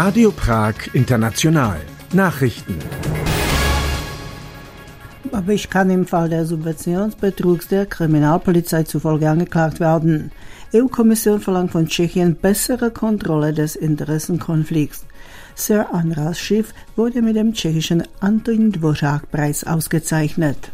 Radio Prag International Nachrichten. Babiš kann im Fall der Subventionsbetrugs der Kriminalpolizei zufolge angeklagt werden. EU-Kommission verlangt von Tschechien bessere Kontrolle des Interessenkonflikts. Sir András Schiff wurde mit dem tschechischen Antonín Dvořák-Preis ausgezeichnet.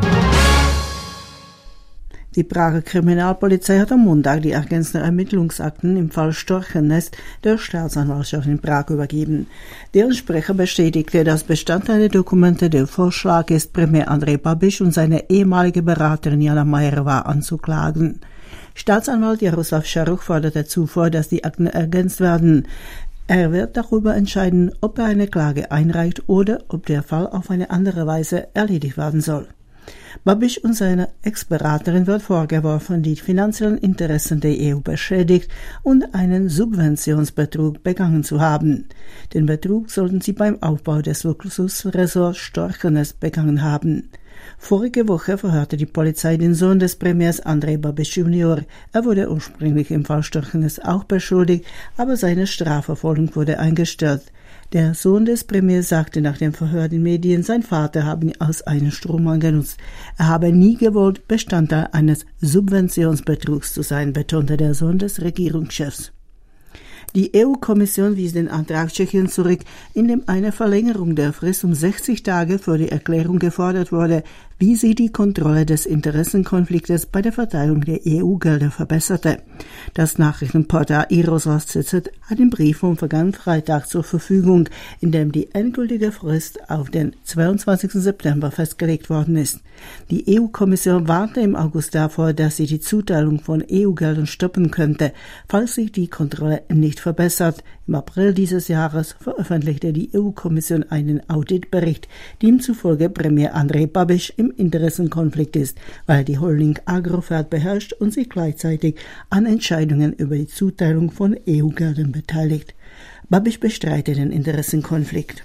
Die Prager Kriminalpolizei hat am Montag die ergänzenden Ermittlungsakten im Fall Storchennest der Staatsanwaltschaft in Prag übergeben. Deren Sprecher bestätigte, dass Bestandteil der Dokumente der Vorschlag ist, Premier Andrej Babiš und seine ehemalige Beraterin Jana Majerová anzuklagen. Staatsanwalt Jaroslav Šaruch forderte zuvor, dass die Akten ergänzt werden. Er wird darüber entscheiden, ob er eine Klage einreicht oder ob der Fall auf eine andere Weise erledigt werden soll. Babiš und seine Ex-Beraterin wird vorgeworfen, die finanziellen Interessen der EU beschädigt und einen Subventionsbetrug begangen zu haben. Den Betrug sollten sie beim Aufbau des Luxusresorts Storchennest begangen haben. Vorige Woche verhörte die Polizei den Sohn des Premiers Andrej Babiš Junior. Er wurde ursprünglich im Fall Storchennest auch beschuldigt, aber seine Strafverfolgung wurde eingestellt. Der Sohn des Premiers sagte nach dem Verhör den Medien, sein Vater habe ihn als einen Strohmann genutzt. Er habe nie gewollt, Bestandteil eines Subventionsbetrugs zu sein, betonte der Sohn des Regierungschefs. Die EU-Kommission wies den Antrag Tschechien zurück, in dem eine Verlängerung der Frist um 60 Tage für die Erklärung gefordert wurde, wie sie die Kontrolle des Interessenkonfliktes bei der Verteilung der EU-Gelder verbesserte. Das Nachrichtenportal i-Rozhlas.cz hat den Brief vom vergangenen Freitag zur Verfügung, in dem die endgültige Frist auf den 22. September festgelegt worden ist. Die EU-Kommission warnte im August davor, dass sie die Zuteilung von EU-Geldern stoppen könnte, falls sich die Kontrolle nicht verbessert. Im April dieses Jahres veröffentlichte die EU-Kommission einen Auditbericht, dem zufolge Premier Andrej Babiš im Interessenkonflikt ist, weil die Holding Agrofert beherrscht und sich gleichzeitig an Entscheidungen über die Zuteilung von EU-Geldern beteiligt. Babiš bestreitet den Interessenkonflikt.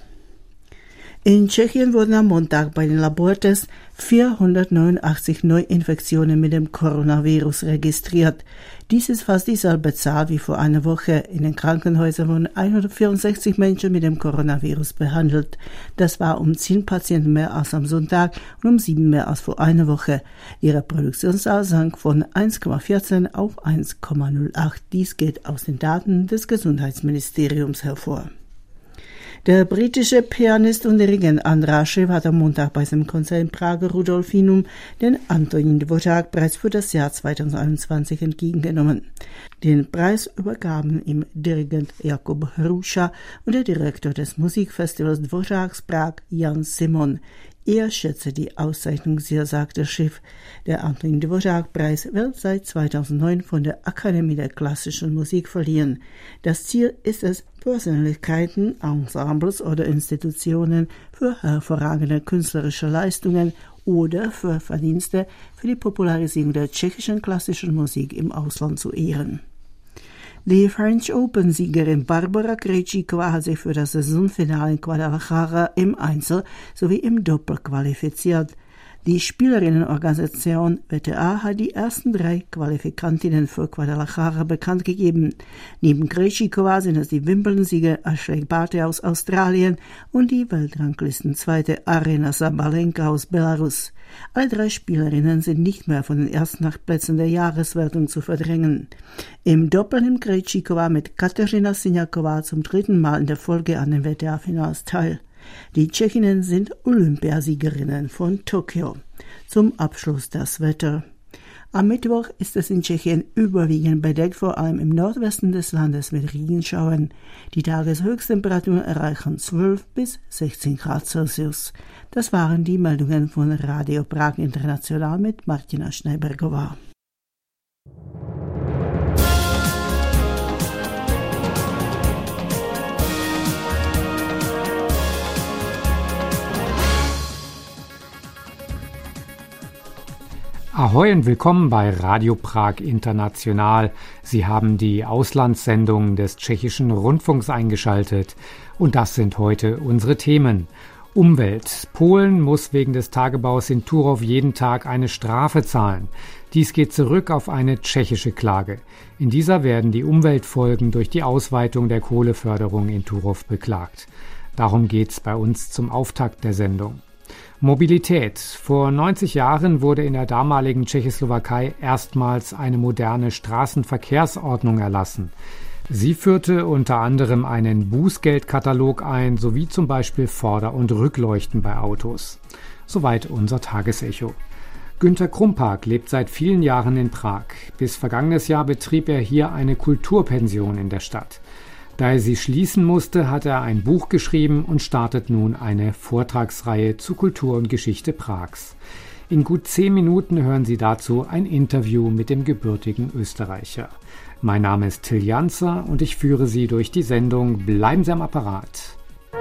In Tschechien wurden am Montag bei den Labortests 489 Neuinfektionen mit dem Coronavirus registriert. Dies ist fast dieselbe Zahl wie vor einer Woche. In den Krankenhäusern wurden 164 Menschen mit dem Coronavirus behandelt. Das war um 10 Patienten mehr als am Sonntag und um 7 mehr als vor einer Woche. Die Reproduktionszahl sank von 1,14 auf 1,08. Dies geht aus den Daten des Gesundheitsministeriums hervor. Der britische Pianist und Dirigent András Schiff hat am Montag bei seinem Konzert im Prager Rudolfinum den Antonín Dvořák-Preis für das Jahr 2021 entgegengenommen. Den Preis übergaben ihm Dirigent Jakub Hruša und der Direktor des Musikfestivals Dvořák Prag, Jan Simon. Er schätze die Auszeichnung sehr, sagte Schiff. Der Antonín Dvořák-Preis wird seit 2009 von der Akademie der klassischen Musik verliehen. Das Ziel ist es, Persönlichkeiten, Ensembles oder Institutionen für hervorragende künstlerische Leistungen oder für Verdienste für die Popularisierung der tschechischen klassischen Musik im Ausland zu ehren. Die French Open-Siegerin Barbora Krejčíková hat sich für das Saisonfinale in Guadalajara im Einzel sowie im Doppel qualifiziert. Die Spielerinnenorganisation WTA hat die ersten 3 Qualifikantinnen für Guadalajara bekannt gegeben. Neben Krejčíková sind es die Wimbledon-Sieger Ashley Barty aus Australien und die Weltranglistenzweite Aryna Sabalenka aus Belarus. Alle 3 Spielerinnen sind nicht mehr von den ersten 8 Plätzen der Jahreswertung zu verdrängen. Im Doppel nimmt Krejčíková mit Kateřina Siniaková zum 3. Mal in der Folge an den WTA-Finals teil. Die Tschechinnen sind Olympiasiegerinnen von Tokio. Zum Abschluss das Wetter. Am Mittwoch ist es in Tschechien überwiegend bedeckt, vor allem im Nordwesten des Landes mit Regenschauern. Die Tageshöchsttemperaturen erreichen 12 bis 16 Grad Celsius. Das waren die Meldungen von Radio Prag International mit Martina Schneibergová. Ahoi und willkommen bei Radio Prag International. Sie haben die Auslandssendung des tschechischen Rundfunks eingeschaltet. Und das sind heute unsere Themen. Umwelt. Polen muss wegen des Tagebaus in Turów jeden Tag eine Strafe zahlen. Dies geht zurück auf eine tschechische Klage. In dieser werden die Umweltfolgen durch die Ausweitung der Kohleförderung in Turów beklagt. Darum geht's bei uns zum Auftakt der Sendung. Mobilität. Vor 90 Jahren wurde in der damaligen Tschechoslowakei erstmals eine moderne Straßenverkehrsordnung erlassen. Sie führte unter anderem einen Bußgeldkatalog ein, sowie zum Beispiel Vorder- und Rückleuchten bei Autos. Soweit unser Tagesecho. Günter Krumpark lebt seit vielen Jahren in Prag. Bis vergangenes Jahr betrieb er hier eine Kulturpension in der Stadt. Da er sie schließen musste, hat er ein Buch geschrieben und startet nun eine Vortragsreihe zu Kultur und Geschichte Prags. In gut 10 Minuten hören Sie dazu ein Interview mit dem gebürtigen Österreicher. Mein Name ist Till Janzer und ich führe Sie durch die Sendung. Bleiben Sie am Apparat.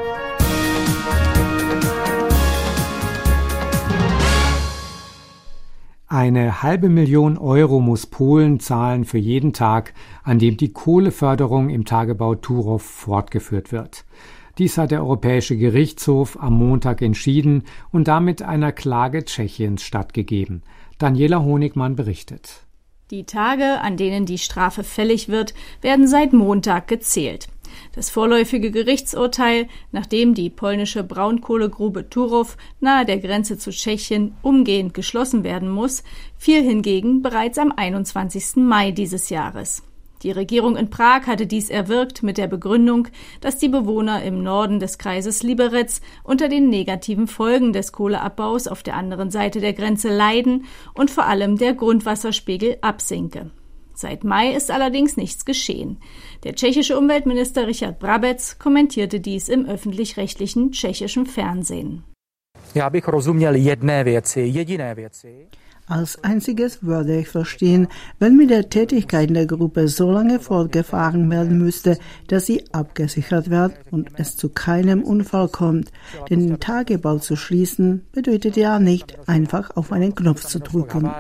Eine 500.000 Euro muss Polen zahlen für jeden Tag, an dem die Kohleförderung im Tagebau Turów fortgeführt wird. Dies hat der Europäische Gerichtshof am Montag entschieden und damit einer Klage Tschechiens stattgegeben. Daniela Honigmann berichtet. Die Tage, an denen die Strafe fällig wird, werden seit Montag gezählt. Das vorläufige Gerichtsurteil, nachdem die polnische Braunkohlegrube Turów nahe der Grenze zu Tschechien umgehend geschlossen werden muss, fiel hingegen bereits am 21. Mai dieses Jahres. Die Regierung in Prag hatte dies erwirkt mit der Begründung, dass die Bewohner im Norden des Kreises Liberec unter den negativen Folgen des Kohleabbaus auf der anderen Seite der Grenze leiden und vor allem der Grundwasserspiegel absinke. Seit Mai ist allerdings nichts geschehen. Der tschechische Umweltminister Richard Brabec kommentierte dies im öffentlich-rechtlichen tschechischen Fernsehen. Já bych rozuměl jedné jediné věci. Als einziges würde ich verstehen, wenn mit der Tätigkeit der Gruppe so lange fortgefahren werden müsste, dass sie abgesichert wird und es zu keinem Unfall kommt. Denn den Tagebau zu schließen bedeutet ja nicht, einfach auf einen Knopf zu drücken.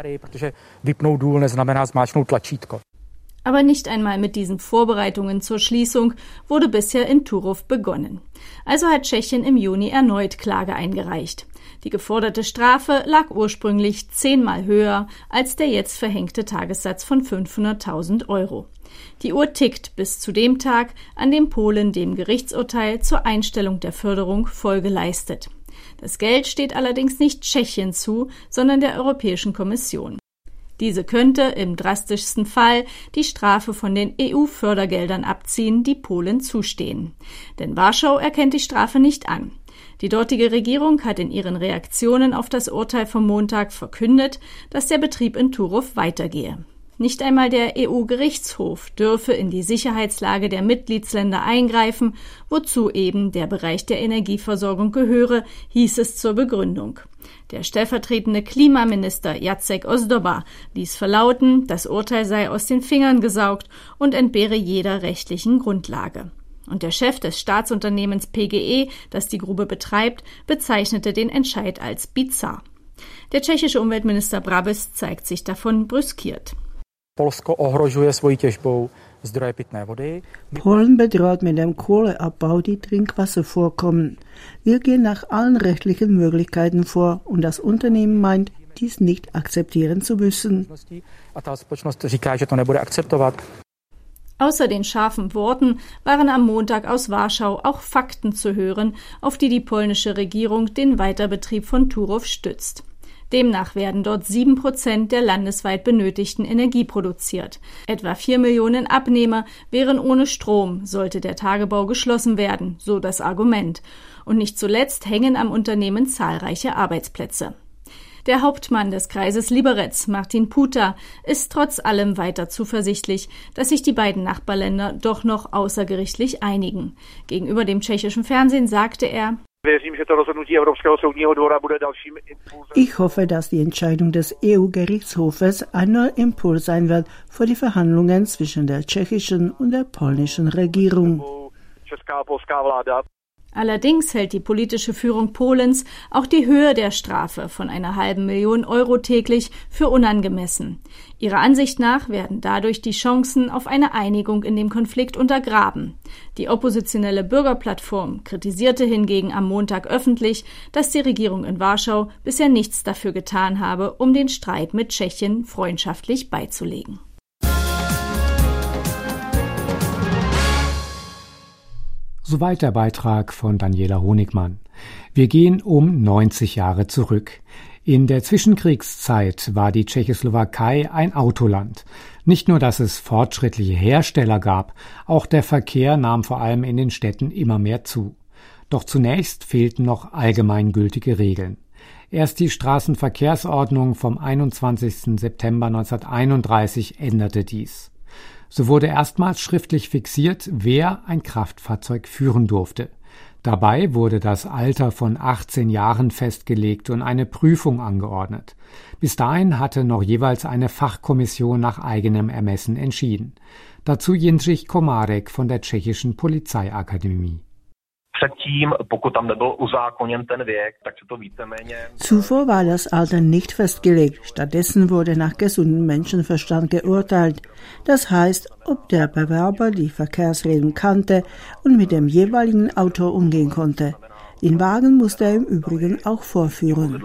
Aber nicht einmal mit diesen Vorbereitungen zur Schließung wurde bisher in Turów begonnen. Also hat Tschechien im Juni erneut Klage eingereicht. Die geforderte Strafe lag ursprünglich 10-mal höher als der jetzt verhängte Tagessatz von 500.000 Euro. Die Uhr tickt bis zu dem Tag, an dem Polen dem Gerichtsurteil zur Einstellung der Förderung Folge leistet. Das Geld steht allerdings nicht Tschechien zu, sondern der Europäischen Kommission. Diese könnte im drastischsten Fall die Strafe von den EU-Fördergeldern abziehen, die Polen zustehen. Denn Warschau erkennt die Strafe nicht an. Die dortige Regierung hat in ihren Reaktionen auf das Urteil vom Montag verkündet, dass der Betrieb in Turów weitergehe. Nicht einmal der EU-Gerichtshof dürfe in die Sicherheitslage der Mitgliedsländer eingreifen, wozu eben der Bereich der Energieversorgung gehöre, hieß es zur Begründung. Der stellvertretende Klimaminister Jacek Ozdoba ließ verlauten, das Urteil sei aus den Fingern gesaugt und entbehre jeder rechtlichen Grundlage. Und der Chef des Staatsunternehmens PGE, das die Grube betreibt, bezeichnete den Entscheid als bizarr. Der tschechische Umweltminister Brabec zeigt sich davon brüskiert. Polen bedroht mit dem Kohleabbau die Trinkwasservorkommen. Wir gehen nach allen rechtlichen Möglichkeiten vor und das Unternehmen meint, dies nicht akzeptieren zu müssen. Außer den scharfen Worten waren am Montag aus Warschau auch Fakten zu hören, auf die die polnische Regierung den Weiterbetrieb von Turów stützt. Demnach werden dort 7% der landesweit benötigten Energie produziert. Etwa 4 Millionen Abnehmer wären ohne Strom, sollte der Tagebau geschlossen werden, so das Argument. Und nicht zuletzt hängen am Unternehmen zahlreiche Arbeitsplätze. Der Hauptmann des Kreises Liberec, Martin Puta, ist trotz allem weiter zuversichtlich, dass sich die beiden Nachbarländer doch noch außergerichtlich einigen. Gegenüber dem tschechischen Fernsehen sagte er: Ich hoffe, dass die Entscheidung des EU-Gerichtshofes ein neuer Impuls sein wird für die Verhandlungen zwischen der tschechischen und der polnischen Regierung. Allerdings hält die politische Führung Polens auch die Höhe der Strafe von einer halben Million Euro täglich für unangemessen. Ihrer Ansicht nach werden dadurch die Chancen auf eine Einigung in dem Konflikt untergraben. Die oppositionelle Bürgerplattform kritisierte hingegen am Montag öffentlich, dass die Regierung in Warschau bisher nichts dafür getan habe, um den Streit mit Tschechien freundschaftlich beizulegen. Soweit der Beitrag von Daniela Honigmann. Wir gehen um 90 Jahre zurück. In der Zwischenkriegszeit war die Tschechoslowakei ein Autoland. Nicht nur, dass es fortschrittliche Hersteller gab, auch der Verkehr nahm vor allem in den Städten immer mehr zu. Doch zunächst fehlten noch allgemeingültige Regeln. Erst die Straßenverkehrsordnung vom 21. September 1931 änderte dies. So wurde erstmals schriftlich fixiert, wer ein Kraftfahrzeug führen durfte. Dabei wurde das Alter von 18 Jahren festgelegt und eine Prüfung angeordnet. Bis dahin hatte noch jeweils eine Fachkommission nach eigenem Ermessen entschieden. Dazu Jindřich Komárek von der tschechischen Polizeiakademie. Zuvor war das Alter nicht festgelegt. Stattdessen wurde nach gesundem Menschenverstand geurteilt. Das heißt, ob der Bewerber die Verkehrsregeln kannte und mit dem jeweiligen Auto umgehen konnte. Den Wagen musste er im Übrigen auch vorführen.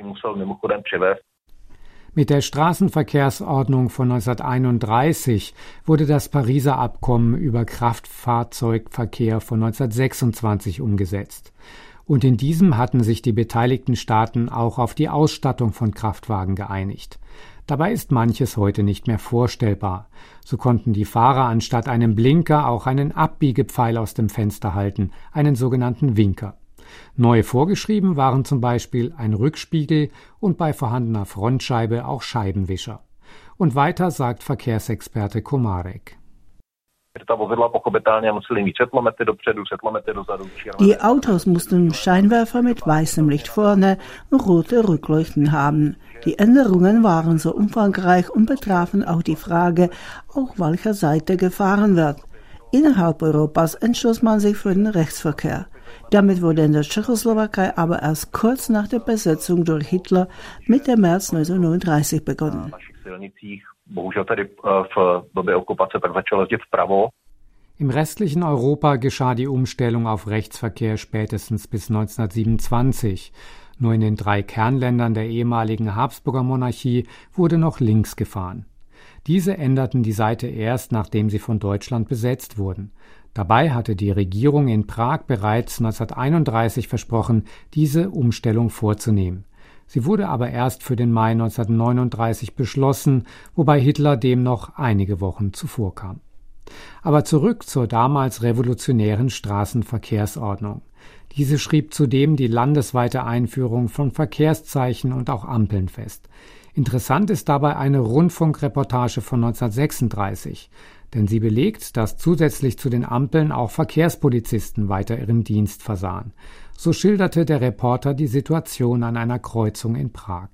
Mit der Straßenverkehrsordnung von 1931 wurde das Pariser Abkommen über Kraftfahrzeugverkehr von 1926 umgesetzt. Und in diesem hatten sich die beteiligten Staaten auch auf die Ausstattung von Kraftwagen geeinigt. Dabei ist manches heute nicht mehr vorstellbar. So konnten die Fahrer anstatt einem Blinker auch einen Abbiegepfeil aus dem Fenster halten, einen sogenannten Winker. Neu vorgeschrieben waren zum Beispiel ein Rückspiegel und bei vorhandener Frontscheibe auch Scheibenwischer. Und weiter sagt Verkehrsexperte Komárek. Die Autos mussten Scheinwerfer mit weißem Licht vorne und rote Rückleuchten haben. Die Änderungen waren so umfangreich und betrafen auch die Frage, auf welcher Seite gefahren wird. Innerhalb Europas entschloss man sich für den Rechtsverkehr. Damit wurde in der Tschechoslowakei aber erst kurz nach der Besetzung durch Hitler Mitte März 1939 begonnen. Im restlichen Europa geschah die Umstellung auf Rechtsverkehr spätestens bis 1927. Nur in den 3 Kernländern der ehemaligen Habsburger Monarchie wurde noch links gefahren. Diese änderten die Seite erst, nachdem sie von Deutschland besetzt wurden. Dabei hatte die Regierung in Prag bereits 1931 versprochen, diese Umstellung vorzunehmen. Sie wurde aber erst für den Mai 1939 beschlossen, wobei Hitler dem noch einige Wochen zuvor kam. Aber zurück zur damals revolutionären Straßenverkehrsordnung. Diese schrieb zudem die landesweite Einführung von Verkehrszeichen und auch Ampeln fest. Interessant ist dabei eine Rundfunkreportage von 1936, denn sie belegt, dass zusätzlich zu den Ampeln auch Verkehrspolizisten weiter ihren Dienst versahen. So schilderte der Reporter die Situation an einer Kreuzung in Prag.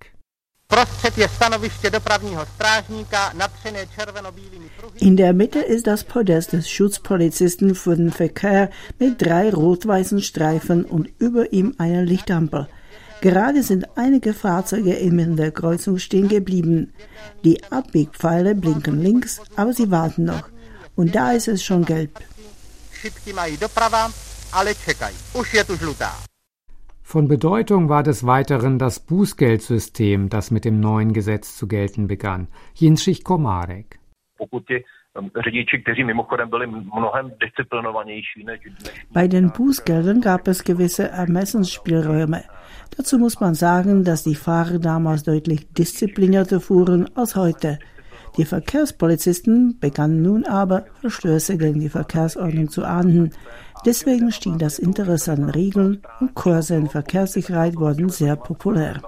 In der Mitte ist das Podest des Schutzpolizisten für den Verkehr mit 3 rot-weißen Streifen und über ihm eine Lichtampel. Gerade sind einige Fahrzeuge in der Kreuzung stehen geblieben. Die Abbiegpfeile blinken links, aber sie warten noch. Und da ist es schon gelb. Von Bedeutung war des Weiteren das Bußgeldsystem, das mit dem neuen Gesetz zu gelten begann. Jindřich Komárek. Bei den Bußgeldern gab es gewisse Ermessensspielräume. Dazu muss man sagen, dass die Fahrer damals deutlich disziplinierter fuhren als heute. Die Verkehrspolizisten begannen nun aber, Verstöße gegen die Verkehrsordnung zu ahnden. Deswegen stieg das Interesse an Regeln und Kurse in Verkehrssicherheit wurden sehr populär.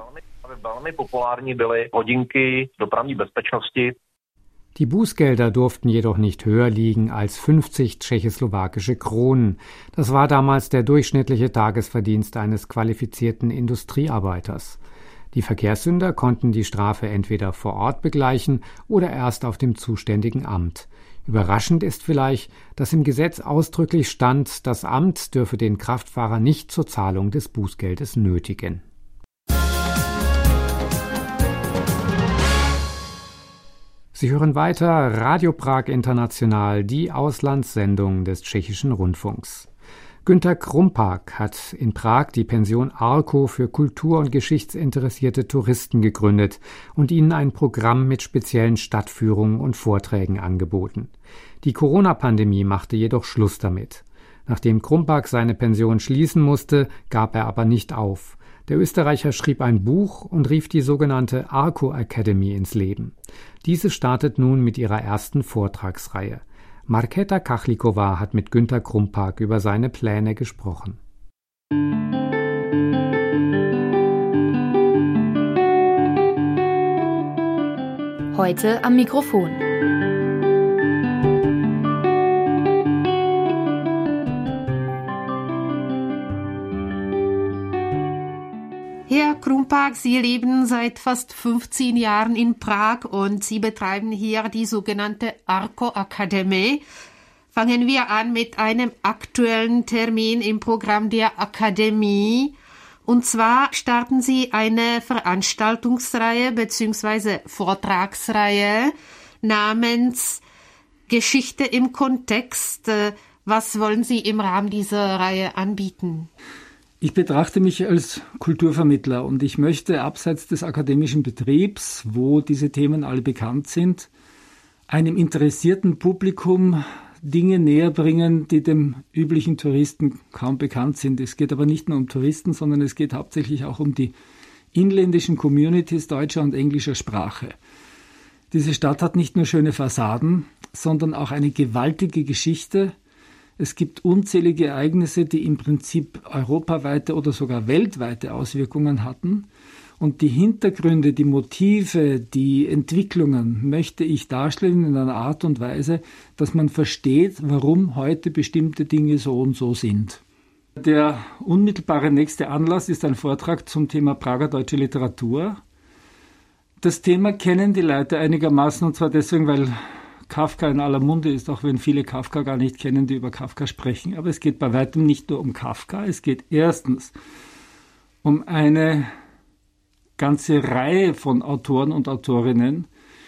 Die Bußgelder durften jedoch nicht höher liegen als 50 tschechoslowakische Kronen. Das war damals der durchschnittliche Tagesverdienst eines qualifizierten Industriearbeiters. Die Verkehrssünder konnten die Strafe entweder vor Ort begleichen oder erst auf dem zuständigen Amt. Überraschend ist vielleicht, dass im Gesetz ausdrücklich stand, das Amt dürfe den Kraftfahrer nicht zur Zahlung des Bußgeldes nötigen. Sie hören weiter Radio Prag International, die Auslandssendung des tschechischen Rundfunks. Günter Krumpak hat in Prag die Pension Arco für kultur- und geschichtsinteressierte Touristen gegründet und ihnen ein Programm mit speziellen Stadtführungen und Vorträgen angeboten. Die Corona-Pandemie machte jedoch Schluss damit. Nachdem Krumpak seine Pension schließen musste, gab er aber nicht auf. Der Österreicher schrieb ein Buch und rief die sogenannte Arco Academy ins Leben. Diese startet nun mit ihrer ersten Vortragsreihe. Markéta Kachlikova hat mit Günter Krumpak über seine Pläne gesprochen. Heute am Mikrofon. Herr Krumpak, Sie leben seit fast 15 Jahren in Prag und Sie betreiben hier die sogenannte Arco Academy. Fangen wir an mit einem aktuellen Termin im Programm der Akademie. Und zwar starten Sie eine Veranstaltungsreihe bzw. Vortragsreihe namens Geschichte im Kontext. Was wollen Sie im Rahmen dieser Reihe anbieten? Ich betrachte mich als Kulturvermittler und ich möchte abseits des akademischen Betriebs, wo diese Themen alle bekannt sind, einem interessierten Publikum Dinge näher bringen, die dem üblichen Touristen kaum bekannt sind. Es geht aber nicht nur um Touristen, sondern es geht hauptsächlich auch um die inländischen Communities deutscher und englischer Sprache. Diese Stadt hat nicht nur schöne Fassaden, sondern auch eine gewaltige Geschichte. Es gibt unzählige Ereignisse, die im Prinzip europaweite oder sogar weltweite Auswirkungen hatten. Und die Hintergründe, die Motive, die Entwicklungen möchte ich darstellen in einer Art und Weise, dass man versteht, warum heute bestimmte Dinge so und so sind. Der unmittelbare nächste Anlass ist ein Vortrag zum Thema Prager deutsche Literatur. Das Thema kennen die Leute einigermaßen, und zwar deswegen, weil Kafka in aller Munde ist, auch wenn viele Kafka gar nicht kennen, die über Kafka sprechen. Aber es geht bei weitem nicht nur um Kafka. Es geht erstens um eine ganze Reihe von Autoren und Autorinnen,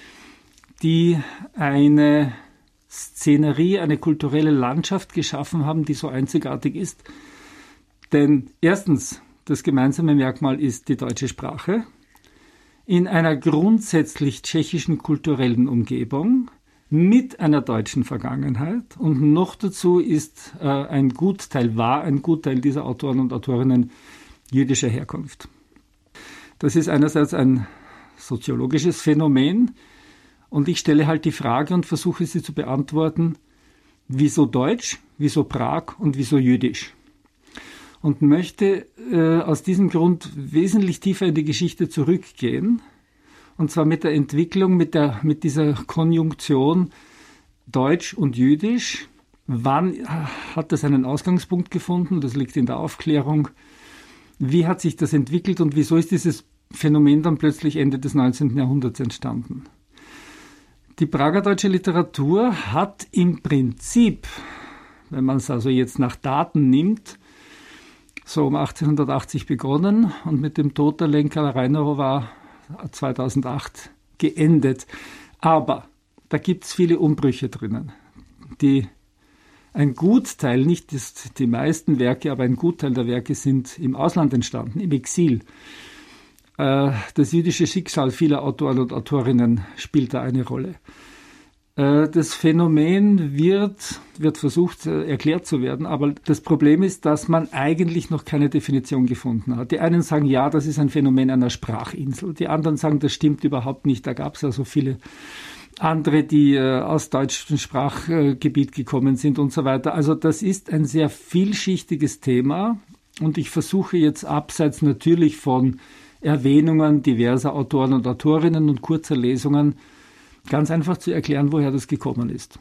die eine Szenerie, eine kulturelle Landschaft geschaffen haben, die so einzigartig ist. Denn erstens, das gemeinsame Merkmal ist die deutsche Sprache in einer grundsätzlich tschechischen kulturellen Umgebung mit einer deutschen Vergangenheit, und noch dazu ist ein Gutteil dieser Autoren und Autorinnen jüdischer Herkunft. Das ist einerseits ein soziologisches Phänomen, und ich stelle halt die Frage und versuche sie zu beantworten: Wieso Deutsch, wieso Prag und wieso jüdisch? Und möchte aus diesem Grund wesentlich tiefer in die Geschichte zurückgehen. Und zwar mit der Entwicklung, mit dieser Konjunktion Deutsch und Jüdisch. Wann hat das einen Ausgangspunkt gefunden? Das liegt in der Aufklärung. Wie hat sich das entwickelt und wieso ist dieses Phänomen dann plötzlich Ende des 19. Jahrhunderts entstanden? Die Prager deutsche Literatur hat im Prinzip, wenn man es also jetzt nach Daten nimmt, so um 1880 begonnen und mit dem Tod der Lenka Reinerova 2008 geendet. Aber da gibt es viele Umbrüche drinnen. Ein Gutteil, nicht die meisten Werke, aber ein Gutteil der Werke sind im Ausland entstanden, im Exil. Das jüdische Schicksal vieler Autoren und Autorinnen spielt da eine Rolle. Das Phänomen wird versucht, erklärt zu werden, aber das Problem ist, dass man eigentlich noch keine Definition gefunden hat. Die einen sagen, ja, das ist ein Phänomen einer Sprachinsel. Die anderen sagen, das stimmt überhaupt nicht. Da gab es ja so viele andere, die aus deutschem Sprachgebiet gekommen sind und so weiter. Also das ist ein sehr vielschichtiges Thema, und ich versuche jetzt abseits natürlich von Erwähnungen diverser Autoren und Autorinnen und kurzer Lesungen ganz einfach zu erklären, woher das gekommen ist.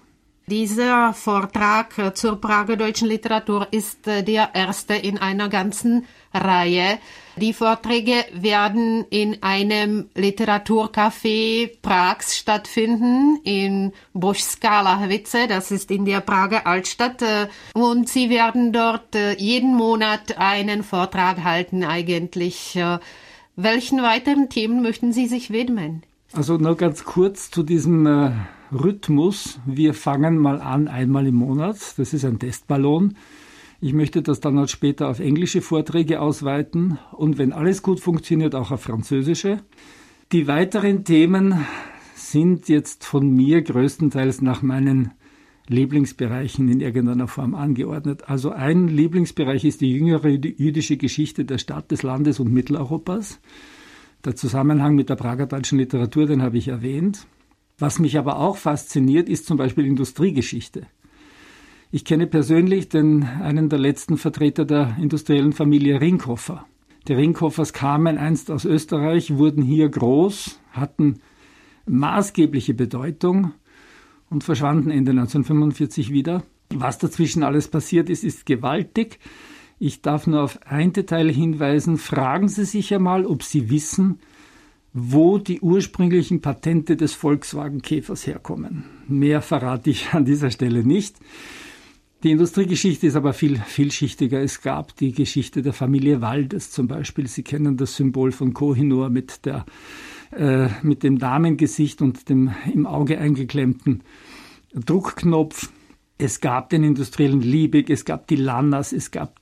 Dieser Vortrag zur Prager deutschen Literatur ist der erste in einer ganzen Reihe. Die Vorträge werden in einem Literaturcafé Prags stattfinden, in Božská Lahvice, das ist in der Prager Altstadt. Und Sie werden dort jeden Monat einen Vortrag halten eigentlich. Welchen weiteren Themen möchten Sie sich widmen? Also nur ganz kurz zu diesem Rhythmus. Wir fangen mal an, einmal im Monat. Das ist ein Testballon. Ich möchte das dann halt später auf englische Vorträge ausweiten und wenn alles gut funktioniert, auch auf französische. Die weiteren Themen sind jetzt von mir größtenteils nach meinen Lieblingsbereichen in irgendeiner Form angeordnet. Also ein Lieblingsbereich ist die jüngere jüdische Geschichte der Stadt, des Landes und Mitteleuropas. Der Zusammenhang mit der Prager deutschen Literatur, den habe ich erwähnt. Was mich aber auch fasziniert, ist zum Beispiel Industriegeschichte. Ich kenne persönlich einen der letzten Vertreter der industriellen Familie Rinkhofer. Die Rinkhofers kamen einst aus Österreich, wurden hier groß, hatten maßgebliche Bedeutung und verschwanden Ende 1945 wieder. Was dazwischen alles passiert ist, ist gewaltig. Ich darf nur auf ein Detail hinweisen. Fragen Sie sich einmal, ob Sie wissen, wo die ursprünglichen Patente des Volkswagen-Käfers herkommen. Mehr verrate ich an dieser Stelle nicht. Die Industriegeschichte ist aber viel vielschichtiger. Es gab die Geschichte der Familie Waldes zum Beispiel. Sie kennen das Symbol von Kohinoor mit dem Damengesicht und dem im Auge eingeklemmten Druckknopf. Es gab den industriellen Liebig, es gab die Lannas, es gab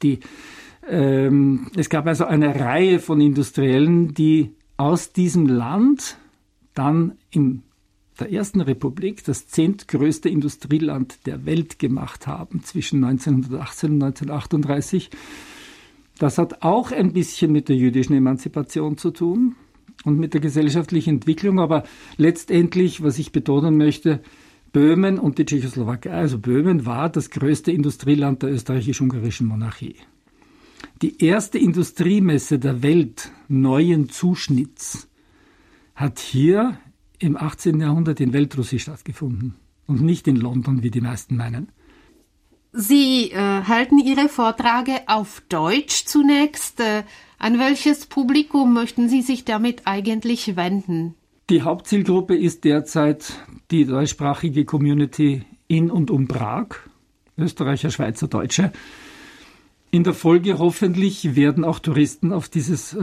also eine Reihe von Industriellen, die aus diesem Land dann in der Ersten Republik das 10. größte Industrieland der Welt gemacht haben zwischen 1918 und 1938. Das hat auch ein bisschen mit der jüdischen Emanzipation zu tun und mit der gesellschaftlichen Entwicklung, aber letztendlich, was ich betonen möchte, Böhmen und die Tschechoslowakei, also Böhmen war das größte Industrieland der österreichisch-ungarischen Monarchie. Die erste Industriemesse der Welt neuen Zuschnitts hat hier im 18. Jahrhundert in Weltrussi stattgefunden und nicht in London, wie die meisten meinen. Sie halten Ihre Vorträge auf Deutsch zunächst. An welches Publikum möchten Sie sich damit eigentlich wenden? Die Hauptzielgruppe ist derzeit die deutschsprachige Community in und um Prag, Österreicher, Schweizer, Deutsche. In der Folge hoffentlich werden auch Touristen auf dieses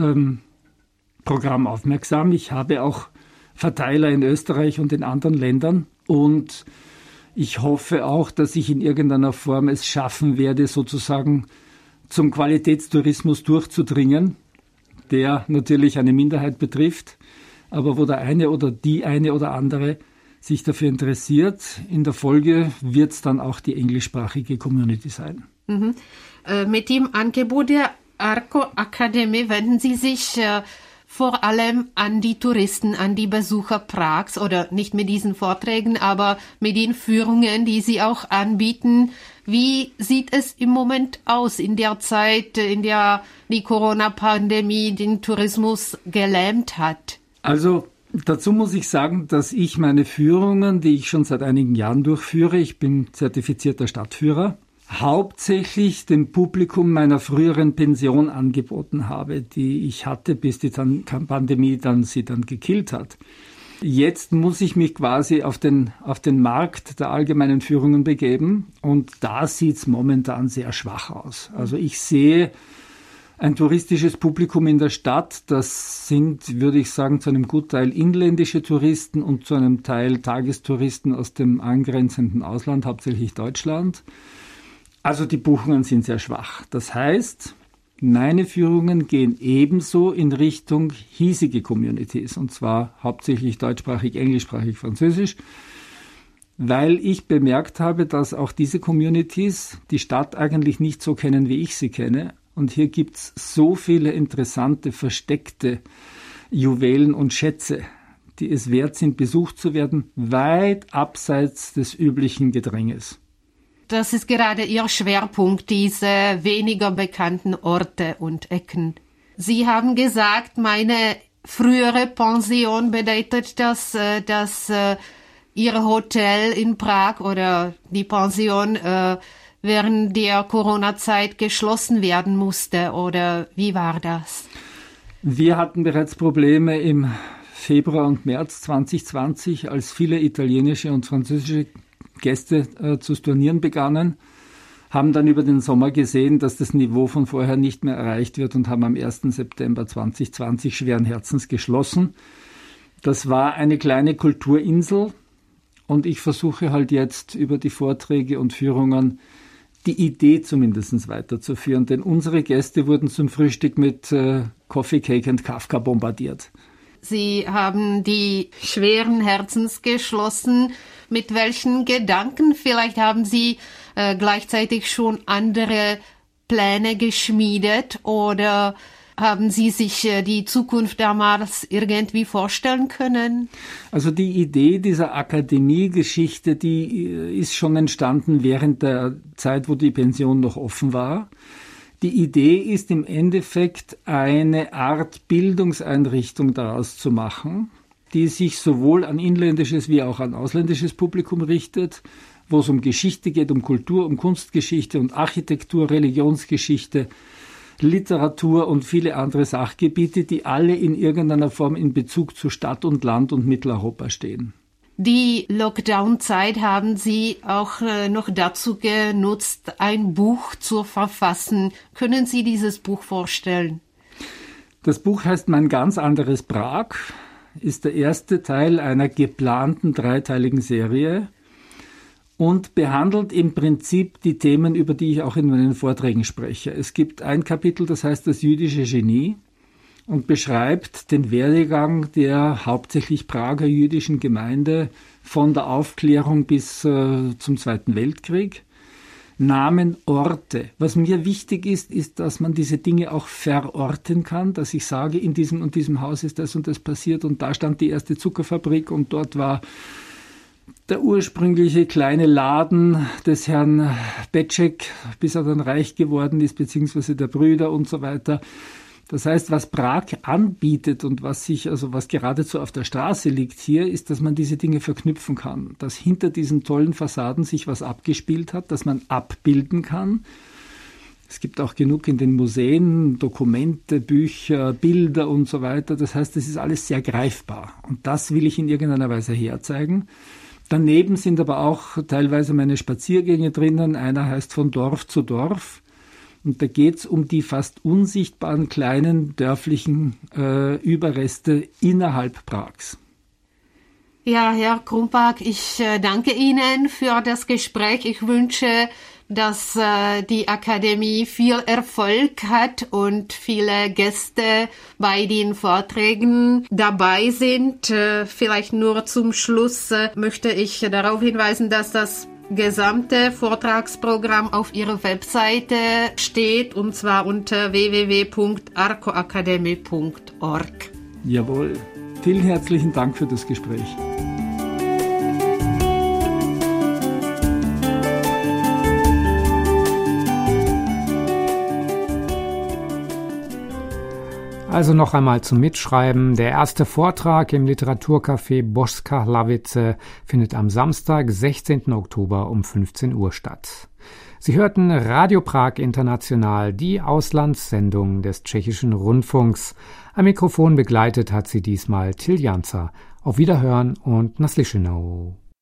Programm aufmerksam. Ich habe auch Verteiler in Österreich und in anderen Ländern und ich hoffe auch, dass ich in irgendeiner Form es schaffen werde, sozusagen zum Qualitätstourismus durchzudringen, der natürlich eine Minderheit betrifft, aber wo der eine oder die eine oder andere sich dafür interessiert. In der Folge wird es dann auch die englischsprachige Community sein. Mhm. Mit dem Angebot der Arco Akademie wenden Sie sich vor allem an die Touristen, an die Besucher Prags oder nicht mit diesen Vorträgen, aber mit den Führungen, die Sie auch anbieten. Wie sieht es im Moment aus in der Zeit, in der die Corona-Pandemie den Tourismus gelähmt hat? Also dazu muss ich sagen, dass ich meine Führungen, die ich schon seit einigen Jahren durchführe, ich bin zertifizierter Stadtführer, hauptsächlich dem Publikum meiner früheren Pension angeboten habe, die ich hatte, bis die Pandemie sie dann gekillt hat. Jetzt muss ich mich quasi auf den Markt der allgemeinen Führungen begeben und da sieht's momentan sehr schwach aus. Also ich sehe ein touristisches Publikum in der Stadt, das sind, würde ich sagen, zu einem Gutteil inländische Touristen und zu einem Teil Tagestouristen aus dem angrenzenden Ausland, hauptsächlich Deutschland. Also die Buchungen sind sehr schwach. Das heißt, meine Führungen gehen ebenso in Richtung hiesige Communities, und zwar hauptsächlich deutschsprachig, englischsprachig, französisch, weil ich bemerkt habe, dass auch diese Communities die Stadt eigentlich nicht so kennen, wie ich sie kenne. Und hier gibt's so viele interessante, versteckte Juwelen und Schätze, die es wert sind, besucht zu werden, weit abseits des üblichen Gedränges. Das ist gerade Ihr Schwerpunkt, diese weniger bekannten Orte und Ecken. Sie haben gesagt, meine frühere Pension bedeutet, dass Ihr Hotel in Prag oder die Pension während der Corona-Zeit geschlossen werden musste, oder wie war das? Wir hatten bereits Probleme im Februar und März 2020, als viele italienische und französische Gäste zu stornieren begannen, haben dann über den Sommer gesehen, dass das Niveau von vorher nicht mehr erreicht wird und haben am 1. September 2020 schweren Herzens geschlossen. Das war eine kleine Kulturinsel und ich versuche halt jetzt über die Vorträge und Führungen die Idee zumindest weiterzuführen, denn unsere Gäste wurden zum Frühstück mit Coffee, Cake und Kafka bombardiert. Sie haben die schweren Herzens geschlossen. Mit welchen Gedanken? Vielleicht haben Sie gleichzeitig schon andere Pläne geschmiedet oder haben Sie sich die Zukunft damals irgendwie vorstellen können? Also die Idee dieser Akademiegeschichte, die ist schon entstanden während der Zeit, wo die Pension noch offen war. Die Idee ist im Endeffekt eine Art Bildungseinrichtung daraus zu machen, die sich sowohl an inländisches wie auch an ausländisches Publikum richtet, wo es um Geschichte geht, um Kultur, um Kunstgeschichte und Architektur, Religionsgeschichte, Literatur und viele andere Sachgebiete, die alle in irgendeiner Form in Bezug zu Stadt und Land und Mitteleuropa stehen. Die Lockdown-Zeit haben Sie auch noch dazu genutzt, ein Buch zu verfassen. Können Sie dieses Buch vorstellen? Das Buch heißt Mein ganz anderes Prag, ist der erste Teil einer geplanten dreiteiligen Serie und behandelt im Prinzip die Themen, über die ich auch in meinen Vorträgen spreche. Es gibt ein Kapitel, das heißt das jüdische Genie und beschreibt den Werdegang der hauptsächlich Prager jüdischen Gemeinde von der Aufklärung bis zum Zweiten Weltkrieg. Namen, Orte. Was mir wichtig ist, ist, dass man diese Dinge auch verorten kann, dass ich sage, in diesem und diesem Haus ist das und das passiert und da stand die erste Zuckerfabrik und dort war der ursprüngliche kleine Laden des Herrn Becek, bis er dann reich geworden ist, beziehungsweise der Brüder und so weiter. Das heißt, was Prag anbietet und was geradezu auf der Straße liegt hier, ist, dass man diese Dinge verknüpfen kann. Dass hinter diesen tollen Fassaden sich was abgespielt hat, dass man abbilden kann. Es gibt auch genug in den Museen, Dokumente, Bücher, Bilder und so weiter. Das heißt, das ist alles sehr greifbar. Und das will ich in irgendeiner Weise herzeigen. Daneben sind aber auch teilweise meine Spaziergänge drinnen. Einer heißt Von Dorf zu Dorf. Und da geht es um die fast unsichtbaren kleinen dörflichen Überreste innerhalb Prags. Ja, Herr Krumpag, ich danke Ihnen für das Gespräch. Ich wünsche, dass die Akademie viel Erfolg hat und viele Gäste bei den Vorträgen dabei sind. Vielleicht nur zum Schluss möchte ich darauf hinweisen, dass das gesamte Vortragsprogramm auf ihrer Webseite steht, und zwar unter www.arcoacademy.org. Jawohl. Vielen herzlichen Dank für das Gespräch. Also noch einmal zum Mitschreiben. Der erste Vortrag im Literaturcafé Božská Hlavice findet am Samstag, 16. Oktober um 15 Uhr statt. Sie hörten Radio Prag International, die Auslandssendung des tschechischen Rundfunks. Am Mikrofon begleitet hat sie diesmal Til Janca. Auf Wiederhören und naslyšenou.